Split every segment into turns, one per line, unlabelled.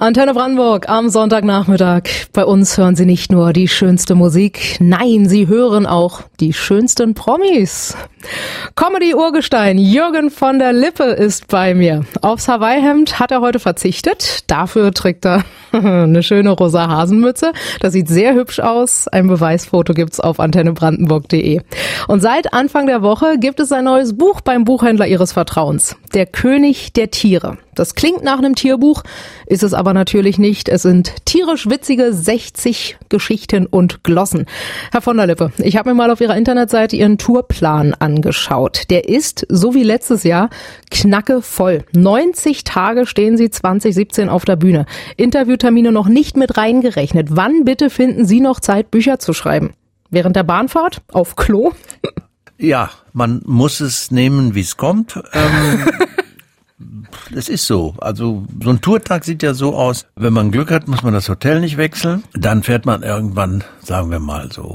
Antenne Brandenburg am Sonntagnachmittag. Bei uns hören Sie nicht nur die schönste Musik, nein, Sie hören auch die schönsten Promis. Comedy-Urgestein Jürgen von der Lippe ist bei mir. Aufs Hawaii-Hemd hat er heute verzichtet. Dafür trägt er eine schöne rosa Hasenmütze. Das sieht sehr hübsch aus. Ein Beweisfoto gibt's auf antennebrandenburg.de. Und seit Anfang der Woche gibt es ein neues Buch beim Buchhändler Ihres Vertrauens. Der König der Tiere. Das klingt nach einem Tierbuch, ist es aber natürlich nicht. Es sind tierisch witzige 60 Geschichten und Glossen. Herr von der Lippe, ich habe mir mal auf Ihrer Internetseite Ihren Tourplan angeschaut. Der ist, so wie letztes Jahr, knackevoll. 90 Tage stehen Sie 2017 auf der Bühne. Interviewtermine noch nicht mit reingerechnet. Wann bitte finden Sie noch Zeit, Bücher zu schreiben? Während der Bahnfahrt? Auf Klo?
Ja, man muss es nehmen, wie es kommt. Es ist so. Also so ein Tourtag sieht ja so aus, wenn man Glück hat, muss man das Hotel nicht wechseln. Dann fährt man irgendwann, sagen wir mal so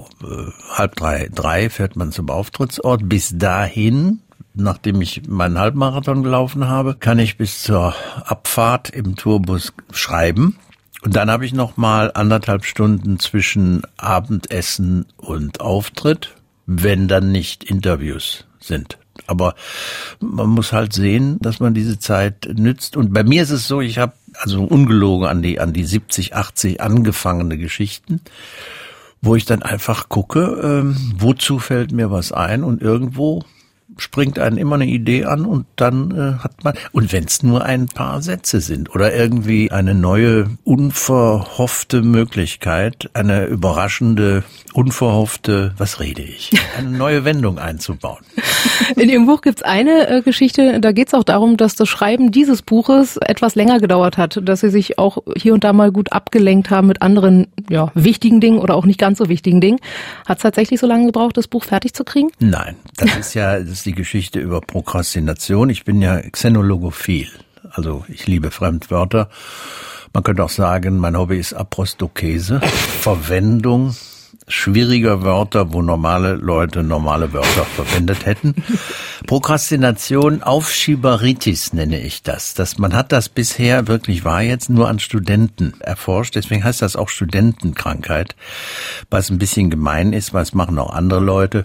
2:30, fährt man zum Auftrittsort. Bis dahin, nachdem ich meinen Halbmarathon gelaufen habe, kann ich bis zur Abfahrt im Tourbus schreiben. Und dann habe ich noch mal 1,5 Stunden zwischen Abendessen und Auftritt, wenn dann nicht Interviews sind. Aber man muss halt sehen, dass man diese Zeit nützt. Und bei mir ist es so, ich habe also ungelogen an die 70, 80 angefangene Geschichten, wo ich dann einfach gucke, wozu fällt mir was ein, und irgendwo springt einem immer eine Idee an und dann hat man, und wenn es nur ein paar Sätze sind oder irgendwie eine neue, unverhoffte Möglichkeit, eine überraschende, unverhoffte, was rede ich, eine neue Wendung einzubauen.
In Ihrem Buch gibt's eine Geschichte, da geht's auch darum, dass das Schreiben dieses Buches etwas länger gedauert hat, dass Sie sich auch hier und da mal gut abgelenkt haben mit anderen wichtigen Dingen oder auch nicht ganz so wichtigen Dingen. Hat es tatsächlich so lange gebraucht, das Buch fertig zu kriegen?
Nein, das ist die Geschichte über Prokrastination. Ich bin ja Xenologophil, also ich liebe Fremdwörter. Man könnte auch sagen, mein Hobby ist Aprostokese, Verwendung schwieriger Wörter, wo normale Leute normale Wörter verwendet hätten. Prokrastination, Aufschieberitis nenne ich das. Man hat das bisher, wirklich war jetzt, nur an Studenten erforscht. Deswegen heißt das auch Studentenkrankheit, was ein bisschen gemein ist, weil es machen auch andere Leute.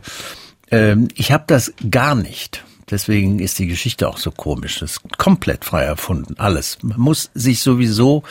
Ich habe das gar nicht. Deswegen ist die Geschichte auch so komisch. Das ist komplett frei erfunden, alles. Man muss sich sowieso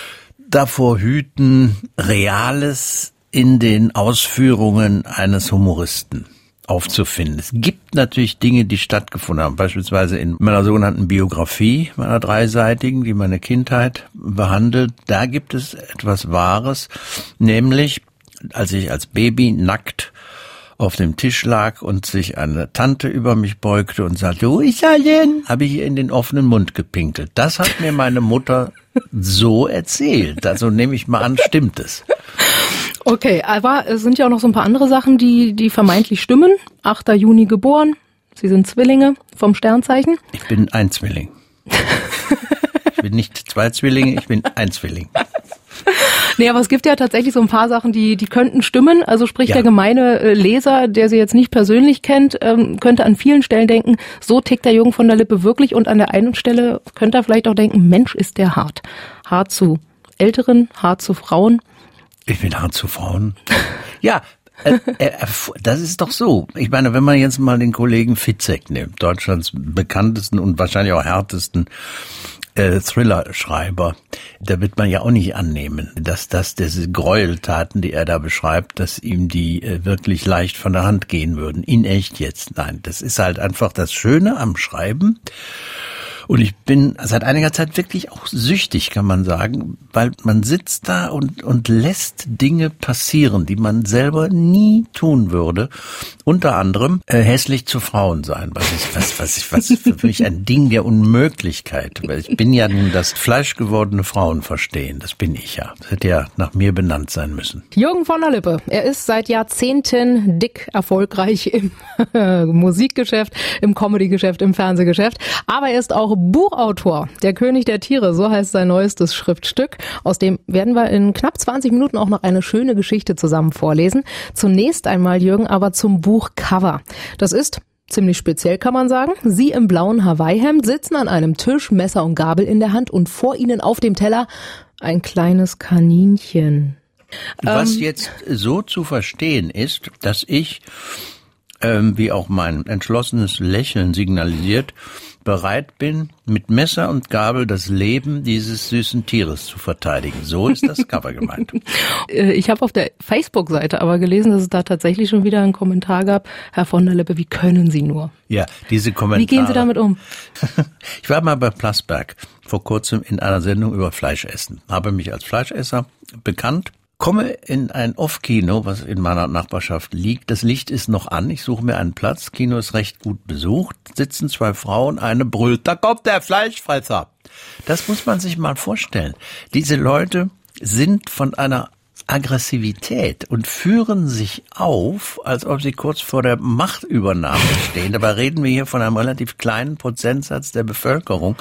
davor hüten, Reales in den Ausführungen eines Humoristen aufzufinden. Es gibt natürlich Dinge, die stattgefunden haben, beispielsweise in meiner sogenannten Biografie, meiner dreiseitigen, die meine Kindheit behandelt. Da gibt es etwas Wahres, nämlich als ich als Baby nackt auf dem Tisch lag und sich eine Tante über mich beugte und sagte, wo ist er denn? Habe ich ihr in den offenen Mund gepinkelt. Das hat mir meine Mutter so erzählt. Also nehme ich mal an, stimmt es.
Okay, aber es sind ja auch noch so ein paar andere Sachen, die vermeintlich stimmen. 8. Juni geboren. Sie sind Zwillinge vom Sternzeichen.
Ich bin ein Zwilling. Ich bin nicht 2 Zwillinge, ich bin ein Zwilling.
Nee, aber es gibt ja tatsächlich so ein paar Sachen, die könnten stimmen. Also sprich, der gemeine Leser, der Sie jetzt nicht persönlich kennt, könnte an vielen Stellen denken, so tickt der Jürgen von der Lippe wirklich. Und an der einen Stelle könnte er vielleicht auch denken, Mensch, ist der hart. Hart zu Älteren, hart zu Frauen.
Ich bin hart zu Frauen. Ja, das ist doch so. Ich meine, wenn man jetzt mal den Kollegen Fitzek nimmt, Deutschlands bekanntesten und wahrscheinlich auch härtesten Thriller-Schreiber, da wird man ja auch nicht annehmen, dass diese Gräueltaten, die er da beschreibt, dass ihm die wirklich leicht von der Hand gehen würden. In echt jetzt. Nein, das ist halt einfach das Schöne am Schreiben. Und ich bin seit einiger Zeit wirklich auch süchtig, kann man sagen, weil man sitzt da und lässt Dinge passieren, die man selber nie tun würde. Unter anderem hässlich zu Frauen sein, was für mich ein Ding der Unmöglichkeit. Weil ich bin ja nun das fleischgewordene Frauen verstehen. Das bin ich ja. Das hätte ja nach mir benannt sein müssen.
Jürgen von der Lippe. Er ist seit Jahrzehnten dick erfolgreich im Musikgeschäft, im Comedygeschäft, im Fernsehgeschäft. Aber er ist auch Buchautor. Der König der Tiere, so heißt sein neuestes Schriftstück. Aus dem werden wir in knapp 20 Minuten auch noch eine schöne Geschichte zusammen vorlesen. Zunächst einmal, Jürgen, aber zum Buchcover. Das ist ziemlich speziell, kann man sagen. Sie im blauen Hawaii-Hemd sitzen an einem Tisch, Messer und Gabel in der Hand und vor ihnen auf dem Teller Ein kleines Kaninchen.
Was jetzt so zu verstehen ist, dass ich, wie auch mein entschlossenes Lächeln signalisiert, bereit bin, mit Messer und Gabel das Leben dieses süßen Tieres zu verteidigen. So ist das Cover gemeint.
Ich habe auf der Facebook-Seite aber gelesen, dass es da tatsächlich schon wieder einen Kommentar gab. Herr von der Lippe, wie können Sie nur?
Ja, diese Kommentare.
Wie gehen Sie damit um?
Ich war mal bei Plasberg vor kurzem in einer Sendung über Fleischessen. Habe mich als Fleischesser bekannt. Komme in ein Off-Kino, was in meiner Nachbarschaft liegt. Das Licht ist noch an. Ich suche mir einen Platz. Kino ist recht gut besucht. Sitzen zwei Frauen, eine brüllt, da kommt der Fleischfresser. Das muss man sich mal vorstellen. Diese Leute sind von einer Aggressivität und führen sich auf, als ob sie kurz vor der Machtübernahme stehen. Dabei reden wir hier von einem relativ kleinen Prozentsatz der Bevölkerung.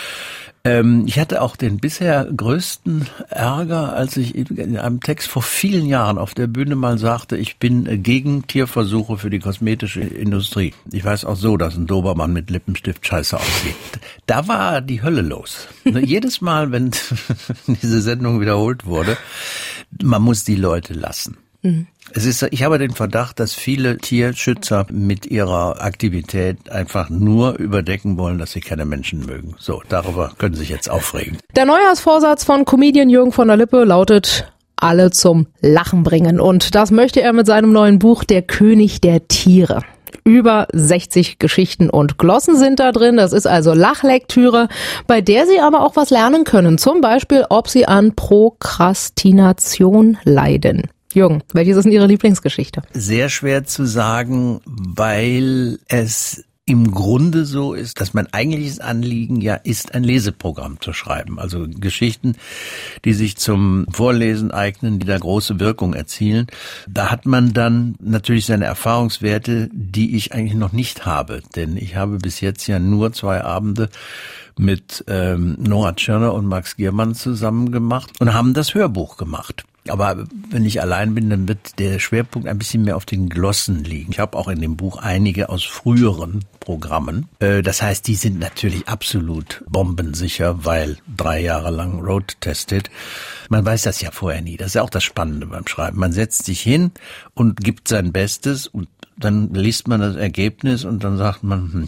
Ich hatte auch den bisher größten Ärger, als ich in einem Text vor vielen Jahren auf der Bühne mal sagte, ich bin gegen Tierversuche für die kosmetische Industrie. Ich weiß auch so, dass ein Dobermann mit Lippenstift scheiße aussieht. Da war die Hölle los. Jedes Mal, wenn diese Sendung wiederholt wurde, man muss die Leute lassen. Mhm. Ich habe den Verdacht, dass viele Tierschützer mit ihrer Aktivität einfach nur überdecken wollen, dass sie keine Menschen mögen. So, darüber können Sie sich jetzt aufregen.
Der Neujahrsvorsatz von Comedian Jürgen von der Lippe lautet: alle zum Lachen bringen. Und das möchte er mit seinem neuen Buch Der König der Tiere. Über 60 Geschichten und Glossen sind da drin. Das ist also Lachlektüre, bei der Sie aber auch was lernen können. Zum Beispiel, ob Sie an Prokrastination leiden. Jürgen, welches ist denn Ihre Lieblingsgeschichte?
Sehr schwer zu sagen, weil es im Grunde so ist, dass mein eigentliches Anliegen ja ist, ein Leseprogramm zu schreiben. Also Geschichten, die sich zum Vorlesen eignen, die da große Wirkung erzielen. Da hat man dann natürlich seine Erfahrungswerte, die ich eigentlich noch nicht habe. Denn ich habe bis jetzt ja nur 2 Abende mit Nora Tschirner und Max Giermann zusammen gemacht und haben das Hörbuch gemacht. Aber wenn ich allein bin, dann wird der Schwerpunkt ein bisschen mehr auf den Glossen liegen. Ich habe auch in dem Buch einige aus früheren Programmen. Das heißt, die sind natürlich absolut bombensicher, weil 3 Jahre lang road-tested. Man weiß das ja vorher nie. Das ist ja auch das Spannende beim Schreiben. Man setzt sich hin und gibt sein Bestes und dann liest man das Ergebnis und dann sagt man,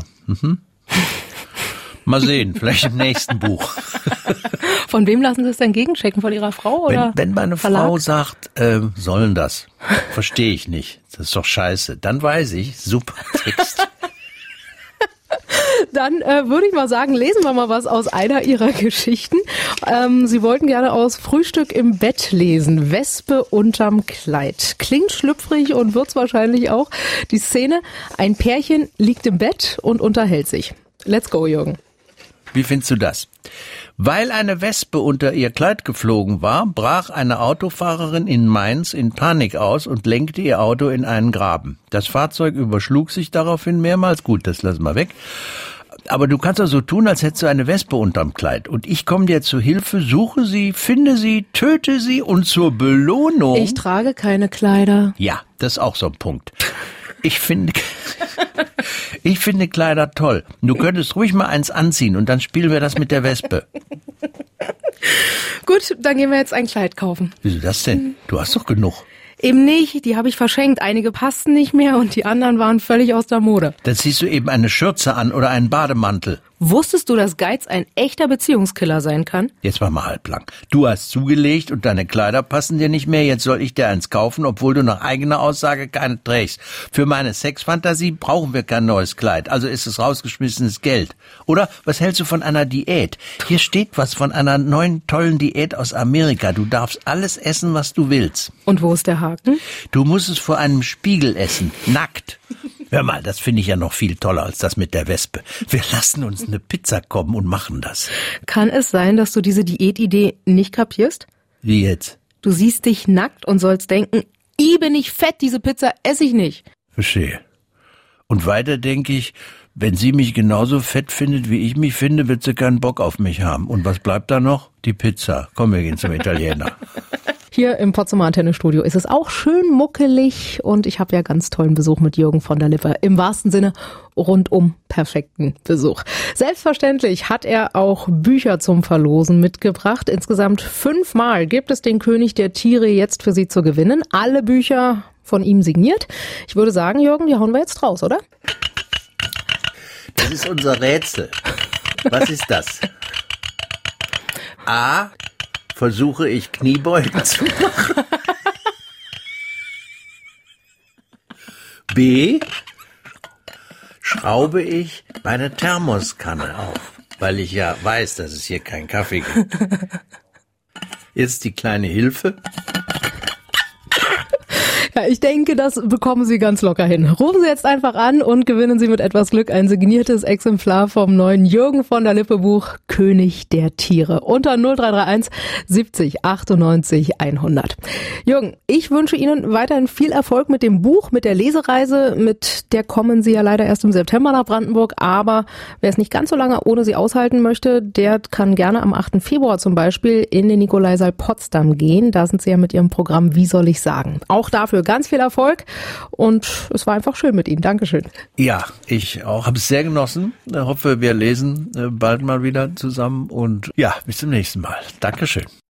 mal sehen, vielleicht im nächsten Buch.
Von wem lassen Sie es denn gegenchecken? Von Ihrer Frau oder
Wenn meine
Verlag?
Frau sagt, sollen das, verstehe ich nicht, das ist doch scheiße, dann weiß ich, super Text.
Dann würde ich mal sagen, lesen wir mal was aus einer Ihrer Geschichten. Sie wollten gerne aus Frühstück im Bett lesen. Wespe unterm Kleid. Klingt schlüpfrig und wird's wahrscheinlich auch. Die Szene, ein Pärchen liegt im Bett und unterhält sich. Let's go, Jürgen.
Wie findest du das? Weil eine Wespe unter ihr Kleid geflogen war, brach eine Autofahrerin in Mainz in Panik aus und lenkte ihr Auto in einen Graben. Das Fahrzeug überschlug sich daraufhin mehrmals. Gut, das lassen wir weg. Aber du kannst doch so tun, als hättest du eine Wespe unterm Kleid. Und ich komme dir zu Hilfe, suche sie, finde sie, töte sie und zur Belohnung...
Ich trage keine Kleider.
Ja, das ist auch so ein Punkt. Ich finde Kleider toll. Du könntest ruhig mal eins anziehen und dann spielen wir das mit der Wespe.
Gut, dann gehen wir jetzt ein Kleid kaufen.
Wieso das denn? Du hast doch genug.
Eben nicht, die habe ich verschenkt. Einige passten nicht mehr und die anderen waren völlig aus der Mode.
Dann ziehst du eben eine Schürze an oder einen Bademantel.
Wusstest du, dass Geiz ein echter Beziehungskiller sein kann?
Jetzt war mal halblang. Du hast zugelegt und deine Kleider passen dir nicht mehr. Jetzt soll ich dir eins kaufen, obwohl du nach eigener Aussage keine trägst. Für meine Sexfantasie brauchen wir kein neues Kleid. Also ist es rausgeschmissenes Geld. Oder was hältst du von einer Diät? Hier steht was von einer neuen tollen Diät aus Amerika. Du darfst alles essen, was du willst.
Und wo ist der Haken?
Du musst es vor einem Spiegel essen. Nackt. Hör mal, das finde ich ja noch viel toller als das mit der Wespe. Wir lassen uns eine Pizza kommen und machen das.
Kann es sein, dass du diese Diätidee nicht kapierst?
Wie jetzt?
Du siehst dich nackt und sollst denken, bin ich fett, diese Pizza esse ich nicht.
Verstehe. Und weiter denke ich, wenn sie mich genauso fett findet, wie ich mich finde, wird sie keinen Bock auf mich haben. Und was bleibt da noch? Die Pizza. Komm, wir gehen zum Italiener.
Hier im Potsdamer Antenne-Studio ist es auch schön muckelig und ich habe ja ganz tollen Besuch mit Jürgen von der Lippe. Im wahrsten Sinne rundum perfekten Besuch. Selbstverständlich hat er auch Bücher zum Verlosen mitgebracht. Insgesamt 5 Mal gibt es den König der Tiere jetzt für Sie zu gewinnen. Alle Bücher von ihm signiert. Ich würde sagen, Jürgen, die hauen wir jetzt raus, oder?
Das ist unser Rätsel. Was ist das? A. Versuche ich Kniebeugen zu machen. B. Schraube ich meine Thermoskanne auf, weil ich ja weiß, dass es hier keinen Kaffee gibt. Jetzt die kleine Hilfe.
Ja, ich denke, das bekommen Sie ganz locker hin. Rufen Sie jetzt einfach an und gewinnen Sie mit etwas Glück ein signiertes Exemplar vom neuen Jürgen von der Lippe Buch König der Tiere unter 0331 70 98 100. Jürgen, ich wünsche Ihnen weiterhin viel Erfolg mit dem Buch, mit der Lesereise. Mit der kommen Sie ja leider erst im September nach Brandenburg, aber wer es nicht ganz so lange ohne Sie aushalten möchte, der kann gerne am 8. Februar zum Beispiel in den Nikolaisaal Potsdam gehen. Da sind Sie ja mit Ihrem Programm Wie soll ich sagen? Auch dafür ganz viel Erfolg und es war einfach schön mit Ihnen. Dankeschön.
Ja, ich auch. Habe es sehr genossen. Ich hoffe, wir lesen bald mal wieder zusammen und ja, bis zum nächsten Mal. Dankeschön.